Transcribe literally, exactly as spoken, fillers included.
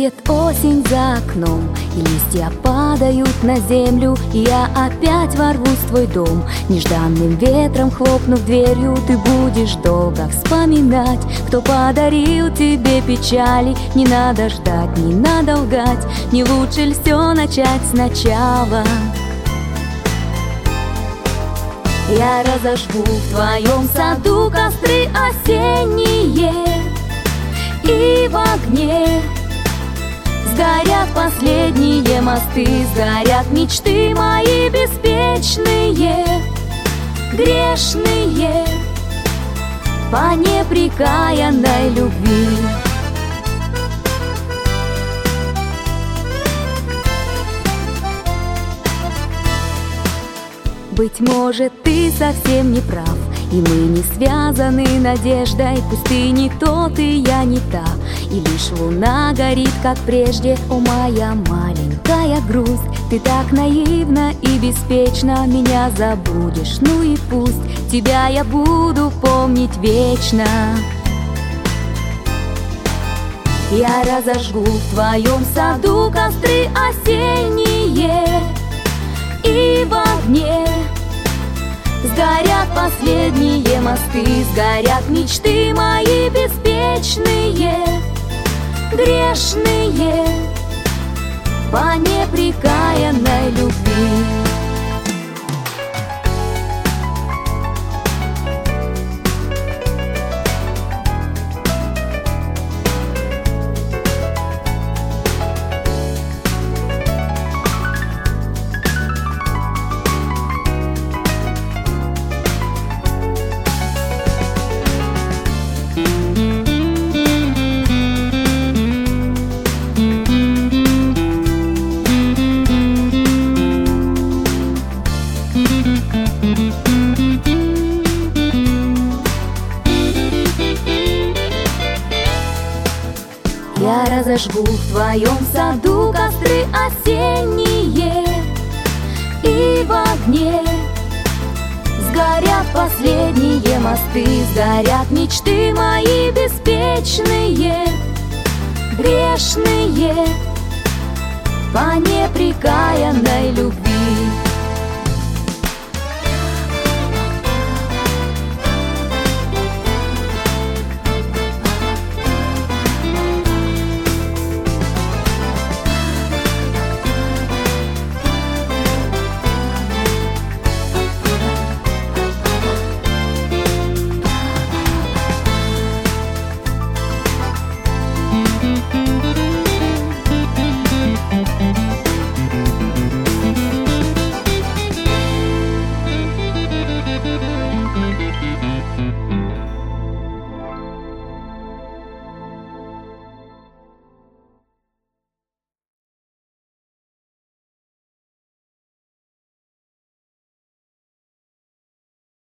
Тает осень за окном, и листья падают на землю, и я опять ворвусь в твой дом. Нежданным ветром хлопнув дверью, ты будешь долго вспоминать, кто подарил тебе печали. Не надо ждать, не надо лгать, не лучше ли все начать сначала? Я разожгу в твоем саду костры осенние, и в огне сгорят последние мосты, сгорят мечты мои беспечные, грешные, по непрекаянной любви. Быть может, ты совсем не прав, и мы не связаны надеждой. Пусть ты не тот, и я не та, и лишь луна горит, как прежде. О, моя маленькая грусть, ты так наивна и беспечна. Меня забудешь, ну и пусть, тебя я буду помнить вечно. Я разожгу в твоем саду костры осенние, и в огне сгорят последние мосты, сгорят мечты мои беспечные, грешные, по непрекаянной любви. Я разожгу в твоем саду костры осенние, и в огне сгорят последние мосты, сгорят мечты мои беспечные, грешные, по непрекаянной любви.